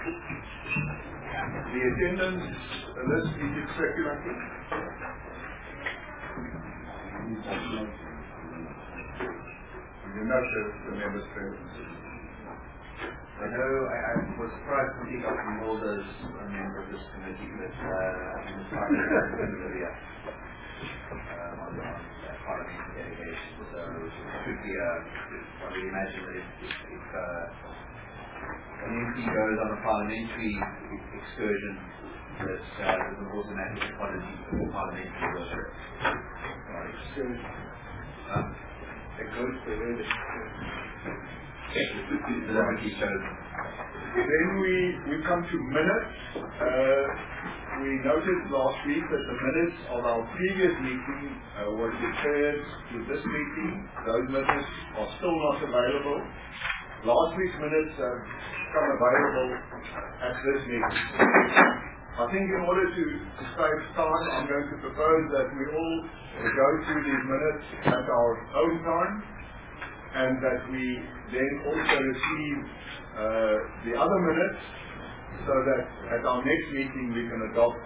The attendance list is circulating. You know the members' presence. I know I was surprised to see Dr. Mulder as a member of this committee, but I was quite earlier on the parliamentary delegation. So it could be I would imagine that if an MP goes on a parliamentary excursion, that there's an automatic apology for parliamentary work. Excursion. It goes to the Then we come to minutes. We noted last week that the minutes of our previous meeting was referred to this meeting. Those minutes are still not available. Last week's minutes have become available at this meeting. I think in order to save time, I'm going to propose that we all go through these minutes at our own time, and that we then also receive the other minutes, so that at our next meeting we can adopt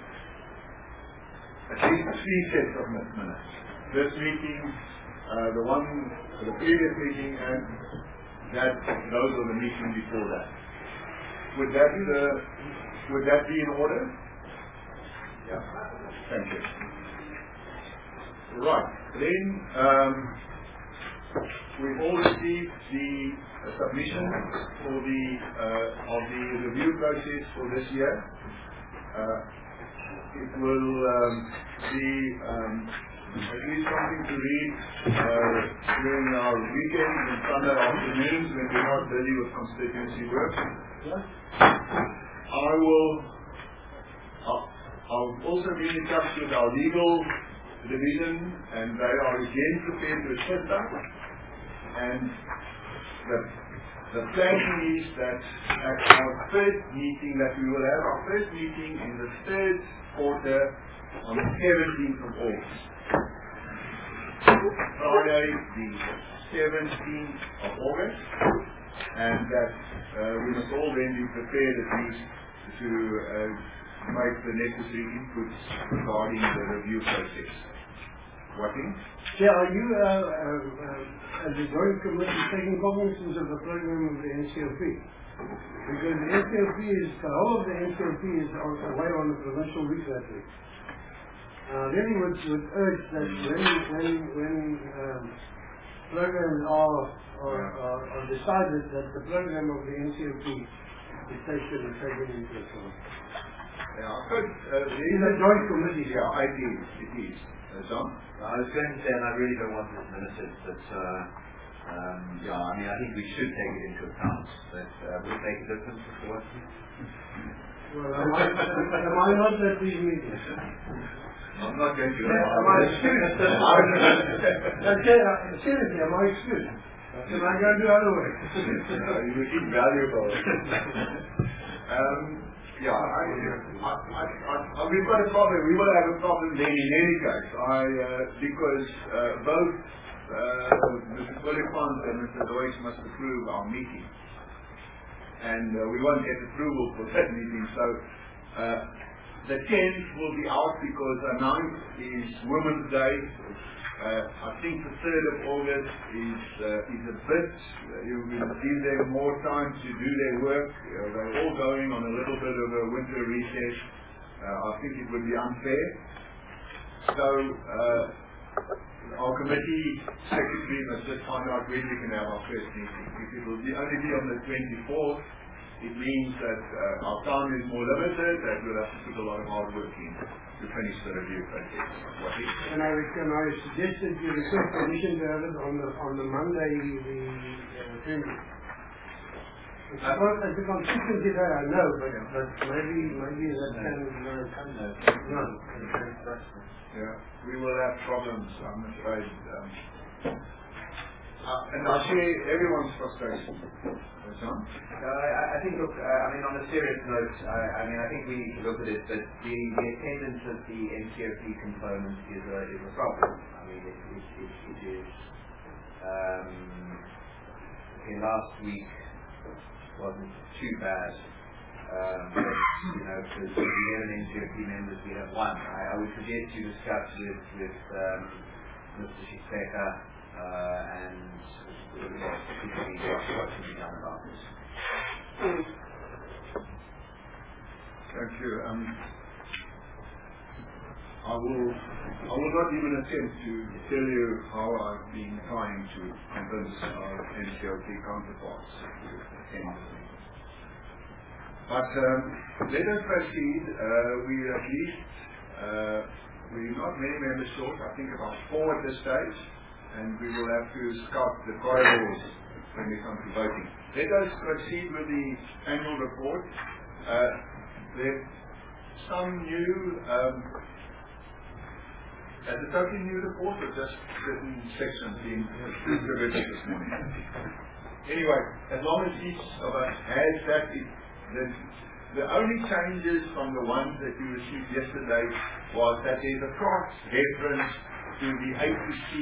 at least 3 sets of minutes. This meeting, the previous meeting, and those are the meeting before that. Would that be in order? Yeah. Thank you. Right. Then we've all received the submission for of the review process for this year. It will be at least something to read during our weekends and Sunday afternoons when we're not busy with constituency work. I've also been in touch with our legal division, and they are again prepared to assist us. And the planning is that at our first meeting, that we will have our first meeting in the third quarter on the 17th of August. Friday, the 17th of August, and that we must all then be prepared at least to make the necessary inputs regarding the review process. Working? Yeah, are you as a joint committee taking cognizance of the program of the NCOP? Because the NCOP the whole of the NCOP is away on the provincial week that week. Really would urge that when programs are decided, that the program of the NCOP is taken into account. Yeah, good. These are joint committees. Yeah, it is. John? I was going to say, and I really don't want this minuted, but I mean, I think we should take it into account. But would it make a difference if it wasn't? Well, am I not at these meetings? I'm not going to. Am I excused? Seriously, am I excused? Can I go do other work? You would be valuable. Yeah, we've got a problem. We will have a problem then in any case. Because both Mr. Polifant and Mr. Deutsch must approve our meeting. And we won't get approval for that meeting. So the 10th will be out because the 9th is Women's Day. I think the 3rd of August is a bit, you will give them more time to do their work. They're all going on a little bit of a winter recess. I think it would be unfair. So our committee secretary must just find out when we can have our first meeting. If it will only be on the 24th, it means that our time is more limited, that we'll have to put a lot of hard work in to finish the review process. Can I suggest that you request permission to have it on the Monday, the 20th? It's a consistency there, I know, but maybe that can come down. Yeah, we will have problems, I'm afraid. And I share everyone's frustration. John? I think, look, on a serious note, I think we need to look at it, that the attendance of the NCOP component is a problem. I mean, it is, in last week wasn't too bad, because we have an NCOP members, we have one. I would suggest you discuss with Mr. Shikeka and what should be done about this. Thank you. I will not even attempt to tell you how I've been trying to convince our NCOP counterparts to attend the meeting. But let us proceed. We're not many members short, I think about 4 at this stage, and we will have to scout the corridors when we come to voting. Let us proceed with the annual report. There's some new, as a totally new report, or just certain sections being distributed this morning. Anyway, as long as each of us has that, the only changes from the ones that you received yesterday was that there's a cross-reference to the APC,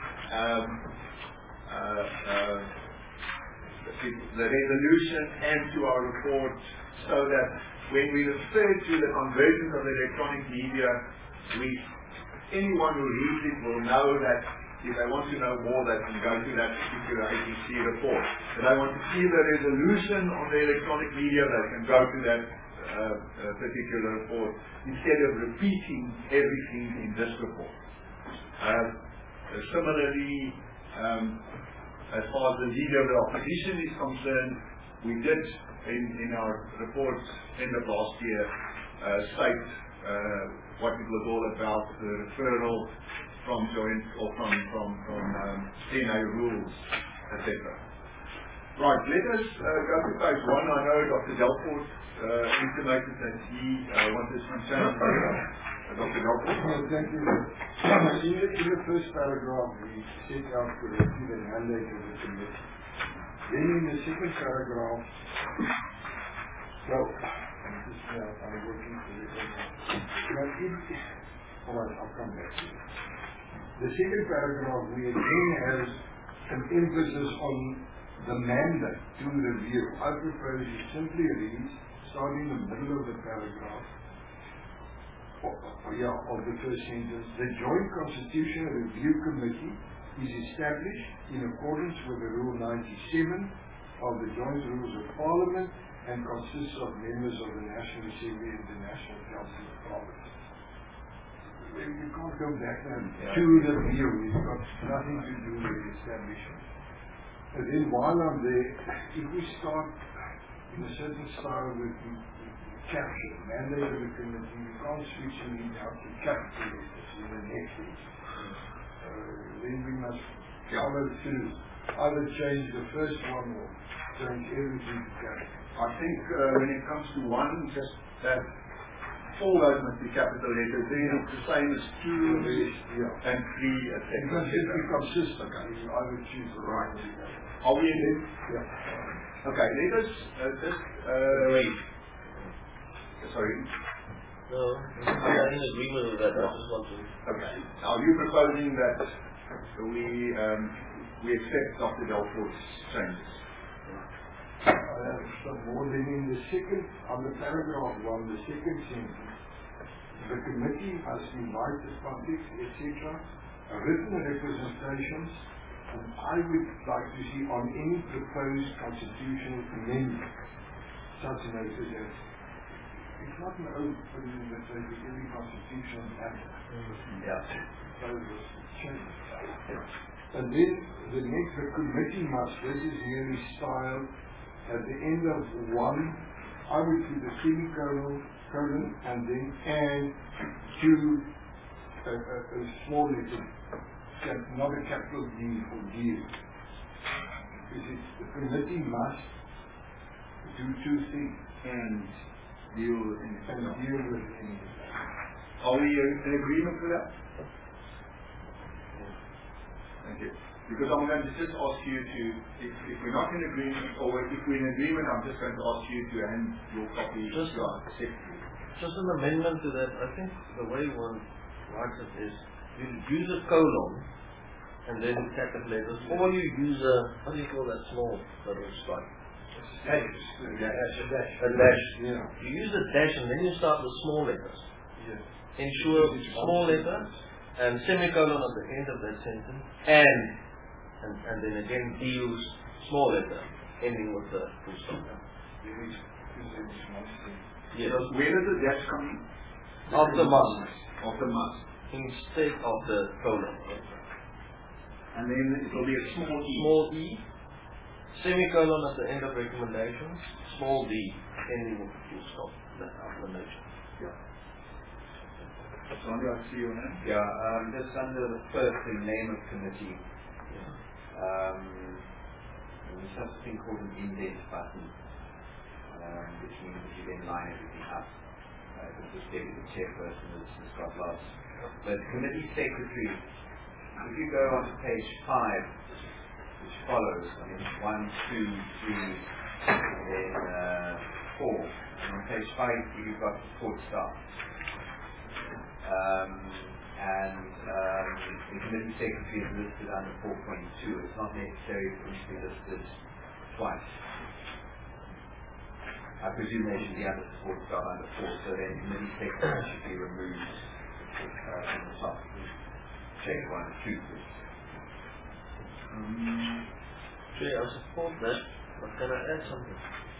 the resolution and to our report, so that when we refer to the conversion of the electronic media, anyone who reads it will know that if they want to know more, they can go to that particular APC report. If they want to see the resolution on the electronic media, they can go to that particular report instead of repeating everything in this report. Similarly, as far as the leader of the opposition is concerned, we did in our reports end of last year state what it was all about, the referral from joint or from CNA rules, etc. Right, let us go to page 1. I know Dr. Delfort intimated that he wanted some change. Dr. Delfort. Thank you. In the first paragraph, we set out correctly the mandate of the committee. Then in the second paragraph, I'm working for it. Alright, I'll come back to it. The second paragraph, we again has an emphasis on the mandate to review. I propose you simply read, starting in the middle of the paragraph, of the first sentence, the Joint Constitutional Review Committee is established in accordance with the Rule 97 of the Joint Rules of Parliament and consists of members of the National Assembly and the National Council of Parliament. You can't go back to the view. It's got nothing to do with the establishment. And then while I'm there, if we start in a certain style with the capture, mandate of the committee, we can't switch it out to capital letters in the next page. Then we must follow through. Either change the first one or change everything to capital. I think when it comes to 1, just that all those must be capital letters. Then it's the same as 2 and 3, etc. Because if we consistent, I would choose the right. Are we in this? Yeah. Okay, let us just Wait. Sorry. No, I'm in agreement with that. I just want to. Okay. Are you proposing that we accept Dr. Delfort's changes? Some more than in the second, on the paragraph 1, the second sentence, the committee must invite the public, etc., written representations, and I would like to see on any proposed constitutional amendment, such notice as it's not an open that says every constitutional matter. Change. And then the next, the committee must, this is merely style, at the end of 1, I would put the semicolon, and then to a small letter, not a capital D for deal. Because the committee must do 2 things. And deal with anything. Are we in agreement with that? Thank you. Because I'm going to just ask you to, if we're not in agreement, or if we're in agreement, I'm just going to ask you to hand your copy to our secretary. Just an amendment to that. I think the way one writes it is you use a colon and then capital letters, or you use a, what do you call that small little stripe? Dash. A dash. Yeah. You use a dash and then you start with small letters. Yes. Ensure small letter and semicolon at the end of that sentence, and then again deals small letter ending with the full stop. Yes. So where does the dash come in? After must. After must. Instead of the colon. And then it will be a small e. Small e, semicolon at the end of recommendations, small d ending with the full stop. That explanation. Yeah. Sonia, I see your name. Yeah, just under the first thing, name of committee, there's something called an indent button, which means that you then line everything up. This deputy chairperson has got lots. But committee secretary, if you go on to page 5, which follows, 1, 2, 3, and then 4. And on page 5, you've got the full stop. The committee secretary is listed under 4.2. It's not necessary for it to be listed twice. I presume they should be under support stop under 4, so then committee secretary should be removed from the top. Check 1 and 2, please. Jay, I support that, but can I add something?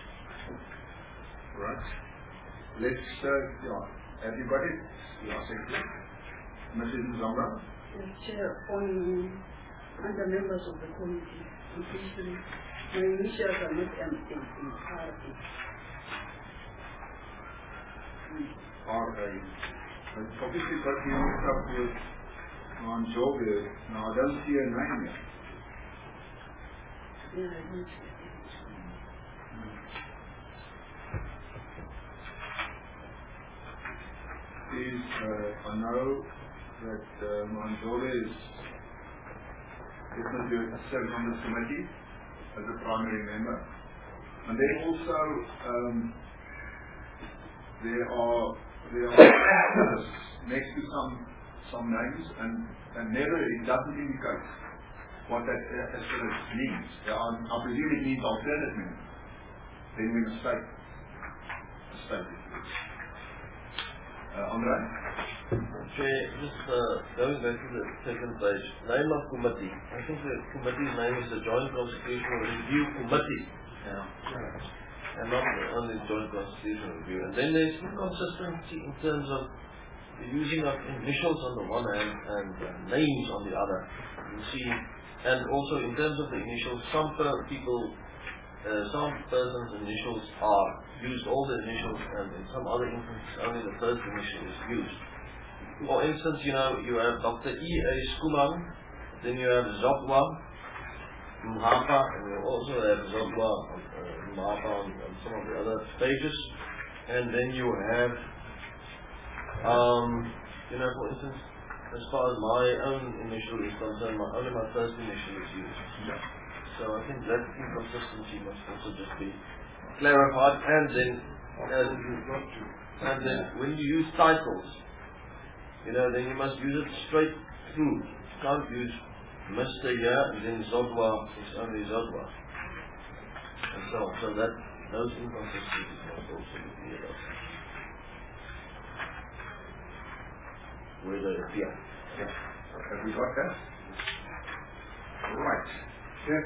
Right. Let's, have you got it? Yeah, secretary. Mrs. Nzonga? Yes, Chair, under members of the committee, officially, my initials are not M8 in RA. R.A. Obviously, but you mixed up with on job here. Now, I don't see a name here. Yeah, I don't see it. Is, I know that Manjola is definitely serving on this committee as a primary member. And then also, there are next to some names, and never, it doesn't indicate what that asterisk means. I presume it means alternate member. Then we mistake it. Andre? Chair, just going back to the second page, name of committee. I think the committee's name is the Joint Constitutional Review Committee. Yeah. And not only Joint Constitutional Review. And then there's inconsistency in terms of the using of initials on the one hand and names on the other. You see, and also in terms of the initials, some persons' initials are used, all the initials, and in some other instances only the first initial is used. For instance, you have Dr. E.A. Skuman, then you have Zodwa Mhapa, and you also have Zodwa Mhapa on some of the other pages, and then you have, for instance, as far as my own initial is concerned, only my first initial is used. Yeah. So I think that inconsistency must also just be clarified, and then when you use titles, then you must use it straight through. You can't use Mr. here and then Zodwa is only Zodwa, and so on. So that those inconsistencies must also be cleared up where they appear. Yeah. Have we got that? Right. Yes.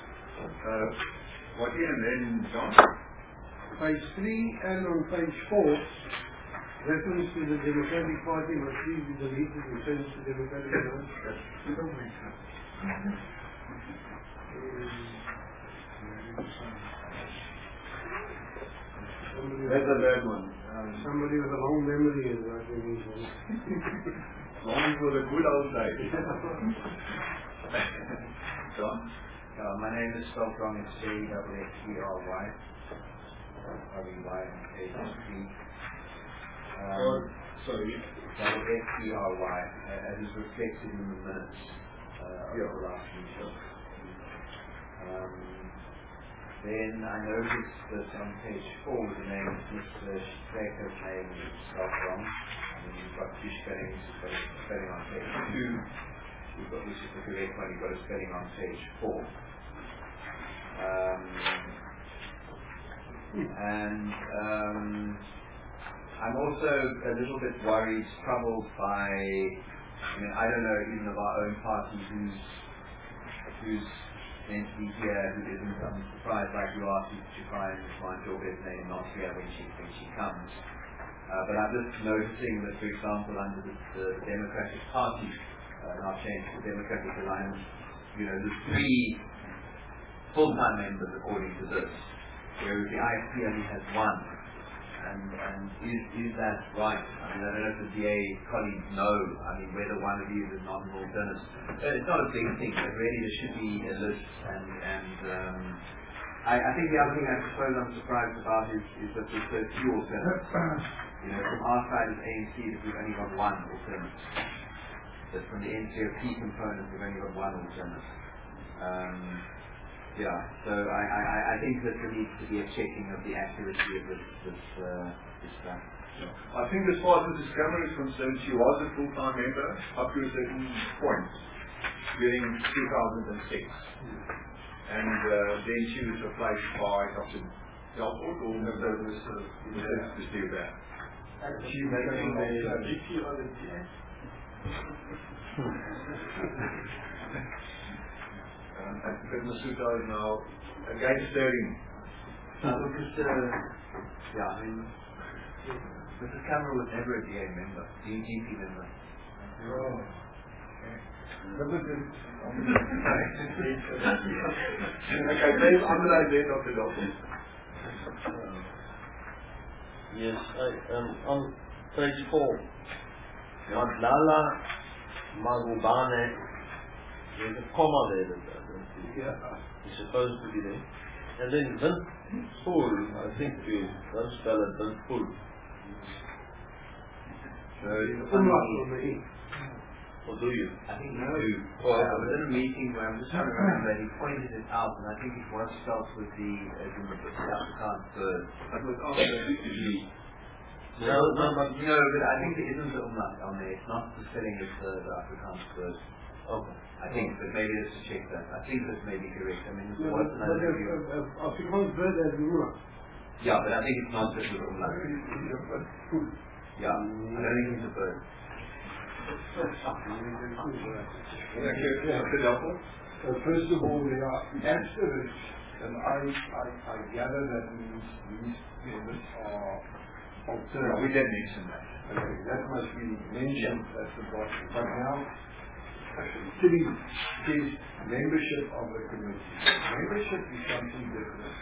What and then John? Page 3 and on page 4, reference to the Democratic Party must please be deleted and changed to Democratic Party. We don't make sense. That's a bad one. Somebody with a long memory is writing these ones. Long for the good old days. John? My name is spelled wrong. It's J-E-F-E-R-Y. R-E-Y-A-S-P. Sorry. F-E-R-Y. As is reflected in the minutes of the last meeting. Then I noticed that on page 4 the name of Mr. Shikaker's name is spelled wrong. And then you've got two spellings. You've got a spelling on page 2. Which is the correct one. You've got a spelling on page 4. And I'm also a little bit worried, troubled by, I don't know even of our own party who's meant to be here, who isn't. I'm surprised, like you asked, to find Joburg's name not here when she comes. But I'm just noticing that, for example, under the Democratic Party, now changed to the Democratic Alliance, there's 3 full-time members according to this, whereas the IFP only has 1. And is that right? I don't know if the DA colleagues know, whether one of these is not an alternative. It's not a big thing, but really there should be a list. I think the other thing I suppose I'm surprised about is that there's so few alternatives. From our side as ANC, that we've only got 1 alternative. That from the NCOP component, we've only got 1 alternative. So I think that there needs to be a checking of the accuracy of this stuff. I think as far as Mrs. Cameron is concerned, she was a full-time member up to a certain point during 2006. And then she was replaced by Dr. Delport, or Mr. Stewart. She making a VP on the DA? And Masuta is now again stirring. Mrs. Cameron was never a DA member, GP member. Oh, okay. Okay, please underline there, Dr. Dalton. Yes, on page 4, Madlala Magubane, there's a comma there. It's supposed to be there. And then Vinpul, I think you don't spell it Vinpul. So Or do you? I think you do. I was in a meeting where I'm just trying to remember that he pointed it out, and I think it was spelled with the Afrikaans bird. But without the G. No, but I think there isn't the umlaut on there. It's not the spelling of the Afrikaans bird. Okay. I think, but maybe let's check that. I think this may be correct. It No, was another but review. Afrikaans bird has umlaut. Yeah, but I think it's not just with umlaut. Yeah, I don't think it's a bird. First of all, they are asterisks, and I gather that means these members are alternate. We did mention that. Okay, that must be mentioned at the bottom. But now, actually, is membership of the committee. Membership is something different.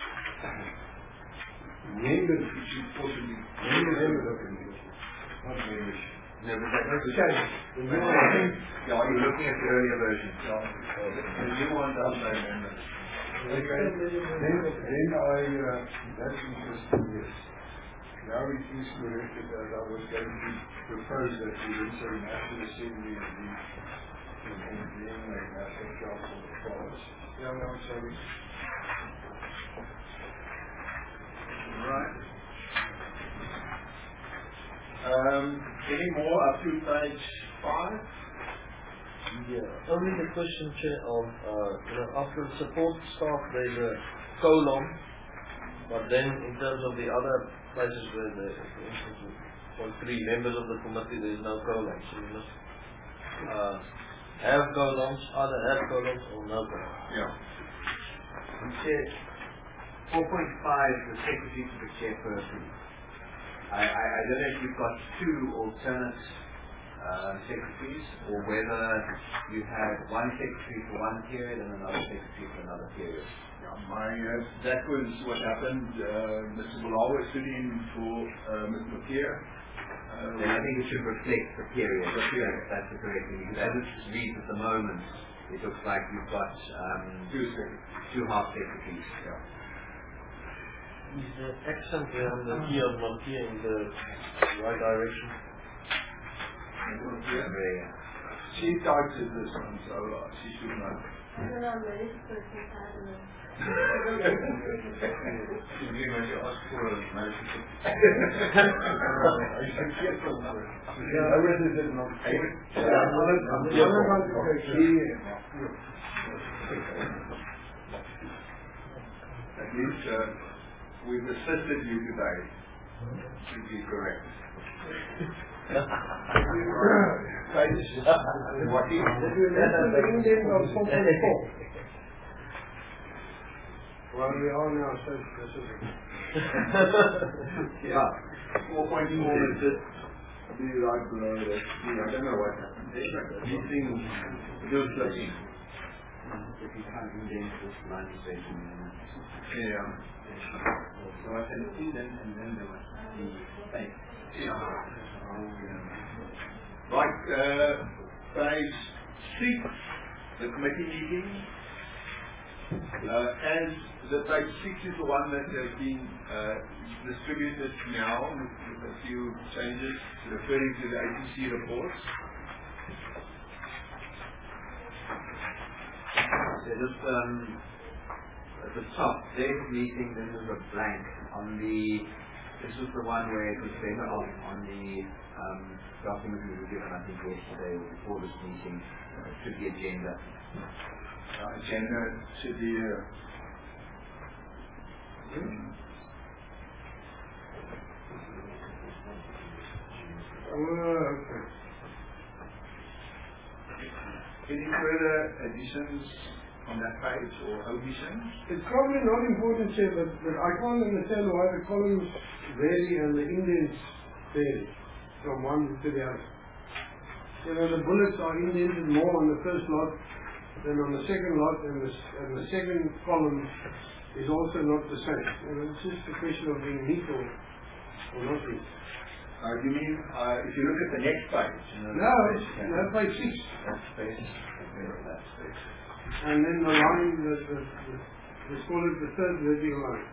Members is supposedly members of the committee, not membership. No, but that's the Okay. Yeah, you're looking at the earlier version. The new one does say members. Okay. Then that's interesting, yes. Now it is corrected as I was going to propose that we would say National Assembly and the National Council of Province. Yeah, no, sorry. Right. Any more up to page 5? Yeah, only the question, Chair, of, after the support staff there's a colon, but then in terms of the other places where the, for instance, for 3 members of the committee there's no colon, so you must have colons, either have colons or no colons. Yeah. Chair, 4.5, the secretary to the chairperson. I don't know if you've got 2 alternate secretaries, or whether you have one secretary for one period and another secretary for another period. Yeah, that was what happened. Mr. Bulawa stood in for Mr. McKeer. Then I think it should reflect the period. That's the correct thing. Because as it reads at the moment, it looks like you've got 2 half secretaries. Yeah. Is the accent there on the key of Malkia in the right direction? She types in this one, so she should know. I don't know, I'm ready for it, I don't know. She's doing what you asked for, At least we've assisted you today. Should be correct. Page, what is Did you mention the indent of 4.4? Well, we are now so specific. Yeah, 4.4 is just be right below that. I don't know what happened. These things do flipping. If you can't indent this line section, Yeah. so I said indent and then there was the space. Yeah. Right, page 6, the committee meeting. As the page 6 is the one that has been distributed now with a few changes referring to the ATC reports. So just at the top, Dave's meeting, then there's a blank on the. This was the one where it was better off on the document we were given, I think, yesterday or before this meeting, to the agenda. Agenda should be Okay. any further additions on that page or omissions? It's probably not important, Chair, but I can't understand why the columns vary and the indents vary from one to the other. You know, the bullets are indented more on the first lot than on the second lot, and the second column is also not the same. You know, it's just a question of being neat or not neat. You mean if you look at the next page? No, it's page 6. That's page. That's page. And then the line, let's call it the third vertical line.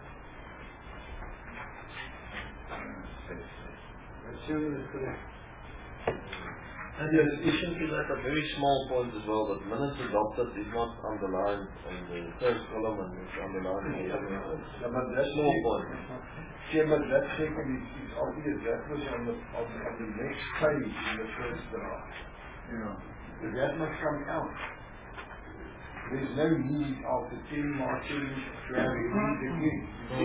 That's correct. And in addition to that, a very small point as well, that minutes adopted is not underlined on the first column and it's underlined in the other one. Yeah, but that's Small point. Chairman, that second is obvious. That was on the next page in the first draft. Yeah. But that must come out. There's no need after 10 marching to have it read again.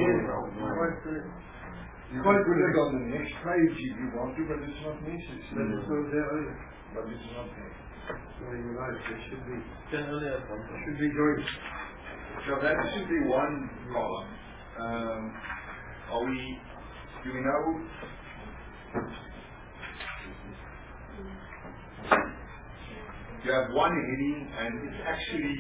You can put it on the next page if you want to, but it's not necessary. But it's not there either. But it's not there. So you're right, it should be Joint. So that should be one column. Do we know? You have one heading and it's actually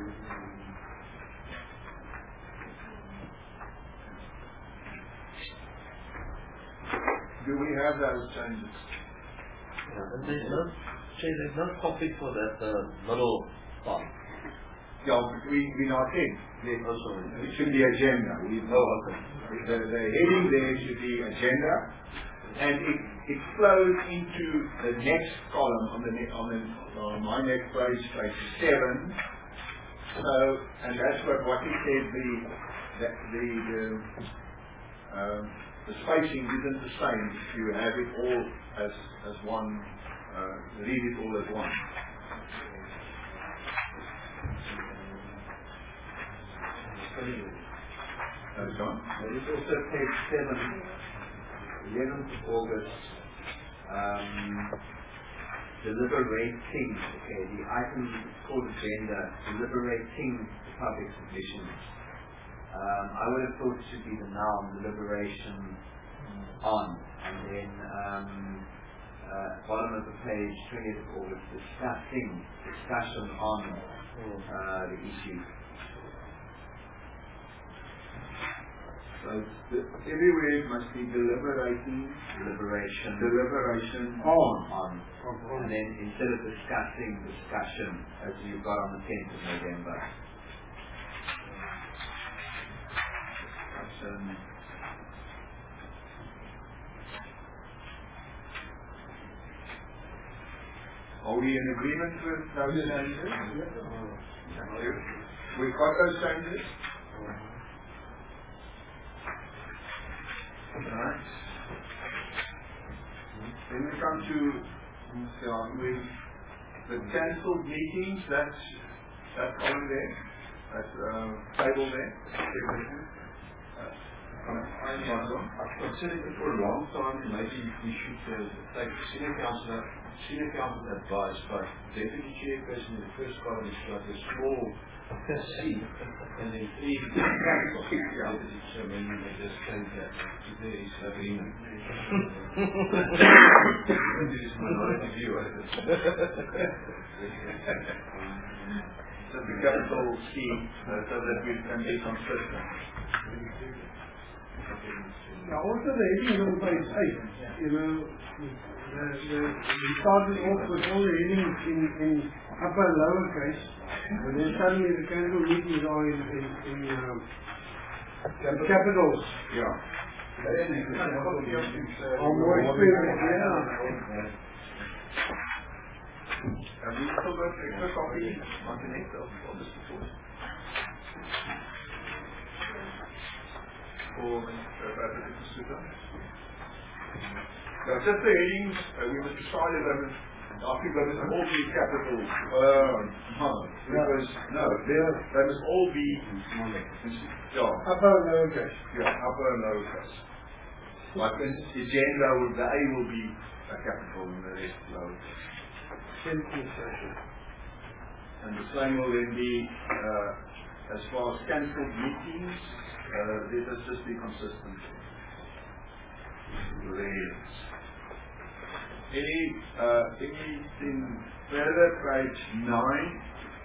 do we have those changes? And there's no copy for that middle part. Yeah, we're not in. It should be agenda. The heading there should be agenda, and it flows into the next column on my next page, page 7. So, and that's what he said. The spacing isn't the same if you have it all as one. Read it all as one. John? There is also page 7, 11th of August, deliberating, okay, the item is called agenda, deliberating the public submissions. I would have thought it should be the noun, deliberation on, and then bottom of the page, 20th of August, discussion on the issue. So everywhere it must be deliberation on. And then instead of discussion, as you've got on the 10th of November. Are we in agreement with those changes? We've got those changes? Right. Then we come to the cancelled meetings. That's that column there. That table there. I've considered it for a long time, and maybe we should take senior council advice, but deputy chairperson in the first column is like a small C, and then 3 capital. So maybe they just change that to there is agreement. This is minority view, I guess. So the capital scheme, so that we can be consistent. Now also the headings on page 8, you know, we started off with all the headings in upper and lower case, but then suddenly the council meetings are in capitals. Yeah. Are more expensive, yeah. Have we still got extra copy on the net of this report? For just the headings, we must decide them. I think they must all be capital. They must all be Upper and lower case. Yeah, upper and lower case. Like for instance, the agenda, the A will be a capital and the rest lower case. And the same will then be as far as cancelled meetings. Let us just be consistent. Anything further? Page 9.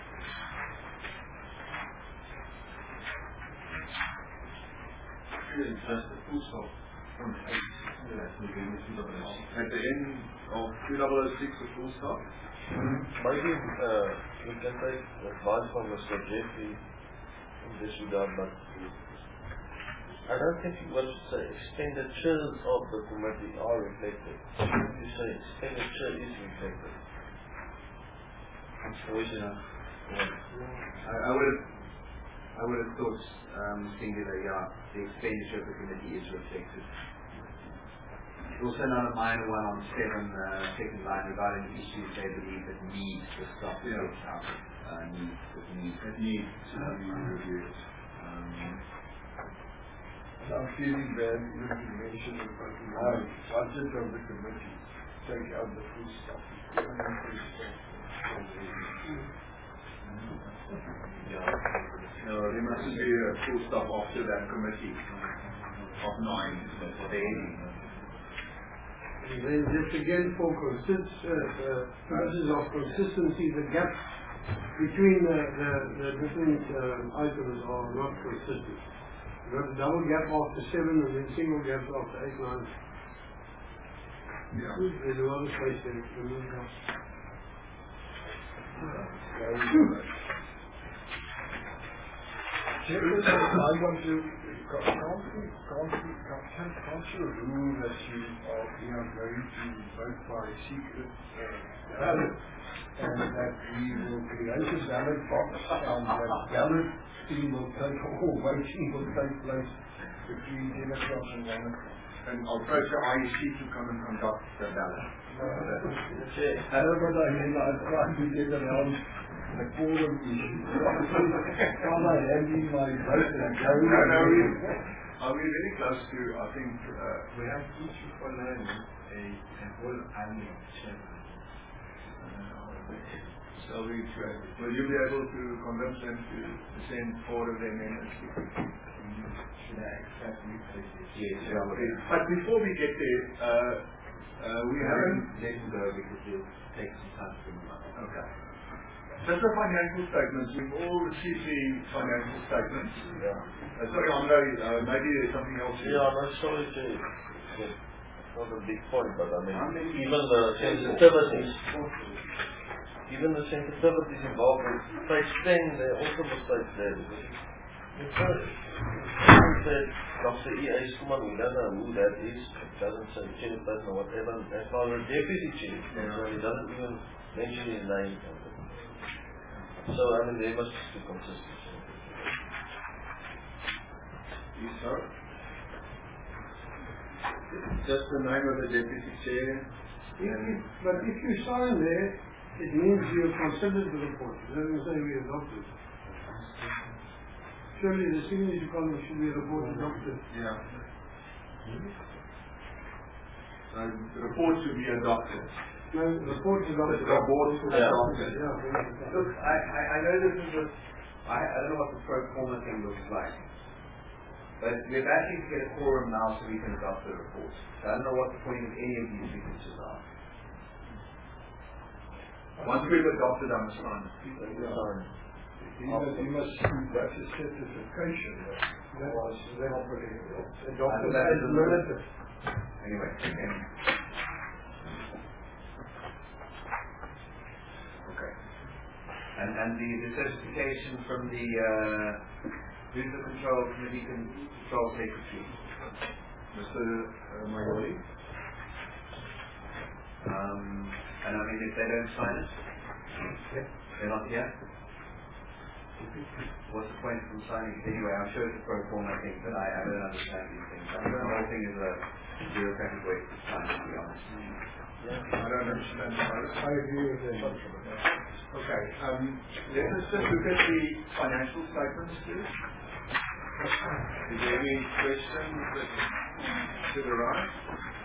Just a full stop from 8. At the end of 2006, a full stop. Maybe we can take advice from Mr. Jeffrey in this regard, but I don't think you want to say expenditures of the committee are reflected. You say expenditure is reflected. I would have thought singular, the expenditure of the committee is reflected. Also another minor one on 7, second line regarding issues they believe that needs the stock to get out. It needs to be reviewed. I'm feeling bad even to mention it, but the budget of the committee take out the food stuff. There must be a full stop after that committee of 9 for the heading. And then just again for purposes of consistency, the gaps between the different items are not consistent. You have a double gap after 7 and then single gaps after 8, 9. Yeah. There's a lot of space there to move gaps. Chairperson, I want to, can't you rule that we are going to vote by secret ballot, and that we will create a ballot box, and that ballot thing will take, or voting will take place between 10 o'clock and 1 o'clock. And I'll approach the IEC to come and conduct the ballot. However, I mean, I'm trying to get around the quorum issue. While I hand in my vote and go Are we very close to, I think, we have each for learning a whole annual chairman. So will you be able to convince them to send 4 of their members? Should I accept you? Yes. But before we get there, we haven't... Let him go because he'll take some time to move on. Okay. Just the financial statements. We've all received the financial statements. Yeah. Sorry, Andre, maybe there's something else here. Yeah, no, sorry to... It's not a big point, but I mean, even the sensitivities involved with page 10, there are also mistakes there. It said Dr. E.A. Skuman, we don't know who that is. It doesn't say chairperson or whatever. As far as deputy chief, so he doesn't even mention his name. So, I mean, they must be consistent. Yes, sir. Just the name of the deputy chair. But if you sign there, it means you have considered the report. It doesn't say we adopted. surely the signature column should be report adopted. Yeah. So the report should be adopted. No, report adopted. The report adopted. Yeah. Look, I know this is a, I don't know what the pro forma thing looks like. But we're actually to get a quorum now so we can adopt the report. So I don't know what the point of any of these signatures are. Once we've adopted, I'm sign. You must see that's a certification that was adopted that as is a limited. Anyway, okay. And the certification from the who's the control committee control secretary? Mr. Mayoli. And I mean, if they don't sign it, they're not here. What's the point from signing it anyway? I'm sure it's a pro forma thing, but I don't understand these things. I mean, the whole thing is a bureaucratic waste of time, to be honest. I don't understand the I agree with that. Okay, let us just look at the financial statements, please. Is there any questions that should arise?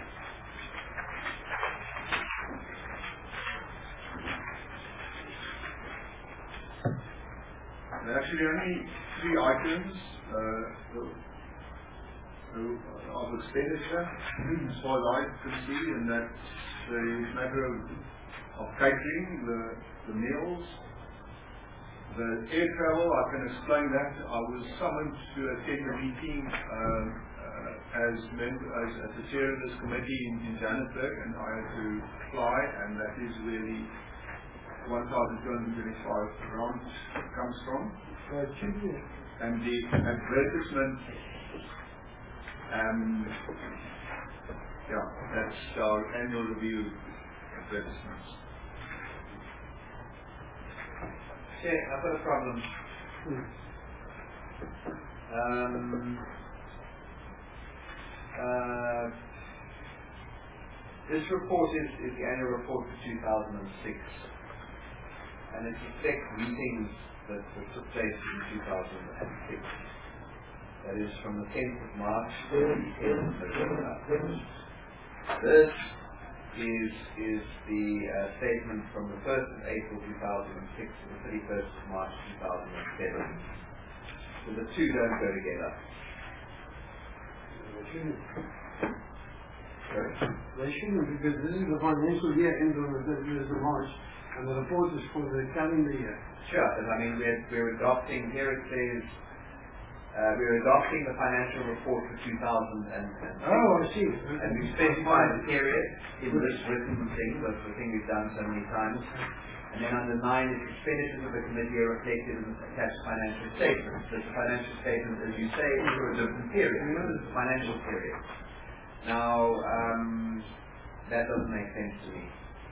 There are actually only 3 items of expenditure, as far as I can see, and that's the matter of catering, the meals, the air travel. I can explain that. I was summoned to attend a meeting as the chair of this committee in Johannesburg, and I had to fly, and that is really 1,225 rand comes from. And the advertisement, that's our annual review advertisements. Okay, I've got a problem. This report is the annual report for 2006, and it reflects meetings that took place in 2006. That is from the 10th of March to the 10th of November. This is the statement from the 1st of April 2006 to the 31st of March 2007. So the two don't go together. They shouldn't, because this is the financial year ends on the 31st of March, and the report is for the calendar year. Sure, but I mean we're adopting, here it says, we're adopting the financial report for 2006. Oh, I see. And we specify the period in this written thing, that's the thing we've done so many times. And then under 9 is expenditures of the committee are reflected in the attached financial statement. So the financial statement, as you say, is for a different period. This is the financial period. Now, that doesn't make sense to me.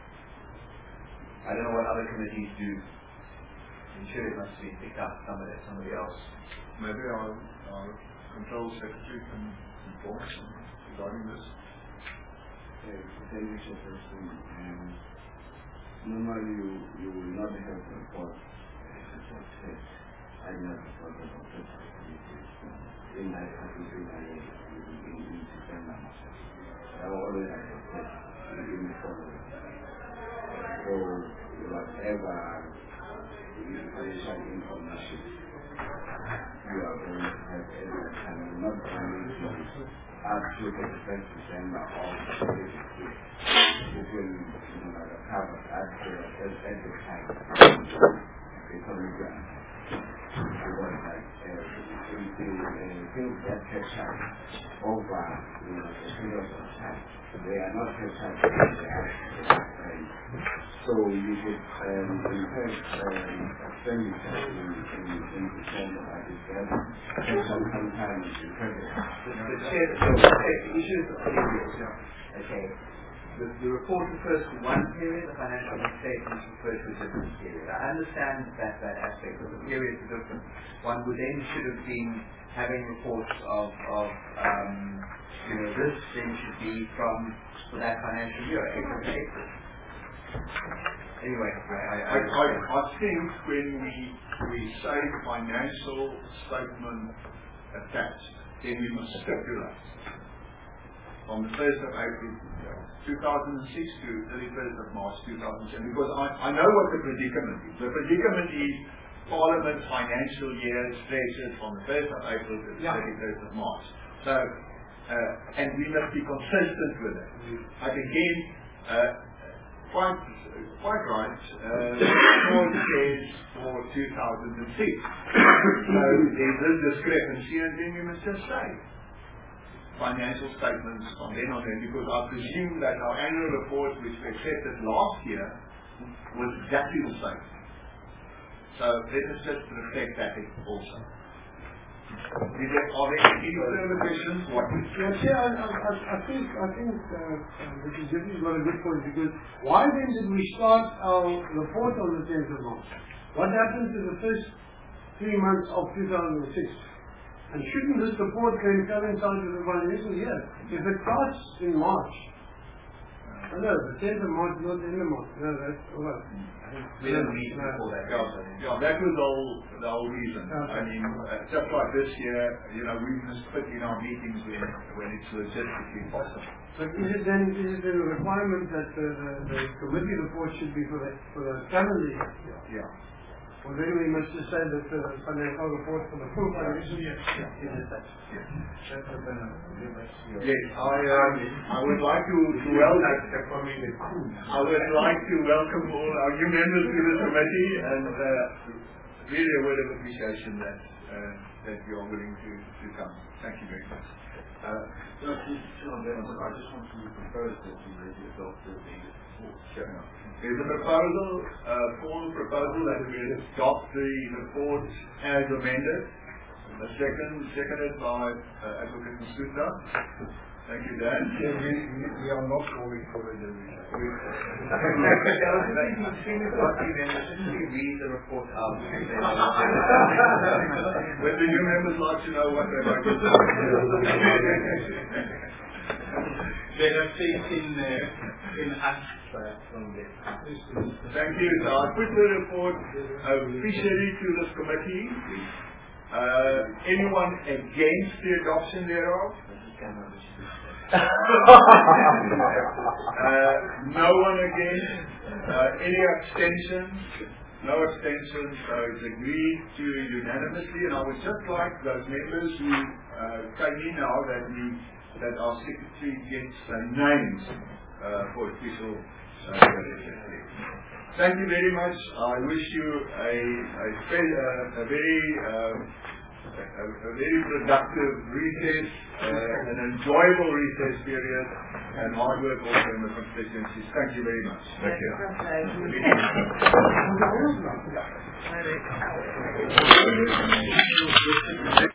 I don't know what other committees do. I'm sure it must be picked up somebody else. Maybe our control secretary can inform us regarding this. Thank you, Chairperson. Normally you will not have a report I never thought about it in my in September. I always have a report in the following. So whatever financial information you are going to have every time, not only up to the 1st December of the year. You will cover at the time. Because things that catch up over the period of time. They are not catch up in the actual time. So you could expenditure in December like this, and sometimes in February. The issue is okay. The report refers to one period, the financial statements refer to a different period. I understand that aspect, but the periods are different. One would then should have been having reports of this then should be for that financial year, April to April. Anyway, I think when we say financial statement attached, then we must stipulate from the 1st of April 2006 to 31st of March 2007, because I know what the predicament is. The predicament is Parliament's financial year stretches from the 1st of April to the 31st of March. So, and we must be consistent with it. But again, quite right, the report says for 2006. So there's this discrepancy, and then we must just say financial statements from then on in, because I presume that our annual report, which we accepted last year, was exactly the same. So let us just reflect that also. Are there any further questions? I think Mr. Jeffrey's got a good point, because why then did we start our report on the 10th of March? What happened to the first 3 months of 2006? And shouldn't this report coincide with the financial year? If it starts in March, no, the 10th of March, not the end of March. No, that's all right. We don't need before that. Yeah, that was the whole reason. I mean, just like this year, we must put in our meetings when it's logistically possible. But is it then a requirement that the committee report should be for the calendar year? Yeah. Well, then we must just say that the financial report for the full financial year. Yes, I would like to welcome all our new members to the committee, and really a word of appreciation that you are willing to come. Thank you very much. I just want to propose that we maybe adopt the report. There's a formal proposal that we adopt the report as amended. Seconded by Advocate Masuta. Thank you, Dan. We are not going for a division. Read the report out. When the new members like to know what they're going to do. They have faith in us from this. Thank you. So I put the report officially to this committee. Anyone against the adoption thereof? No one against. Any abstentions? No abstentions. So it's agreed to unanimously. And I would just like those members who came in now that our secretary gets names for official. Thank you very much. I wish you a very productive recess, an enjoyable recess period, and hard work also in the constituencies. Thank you very much. Thank you.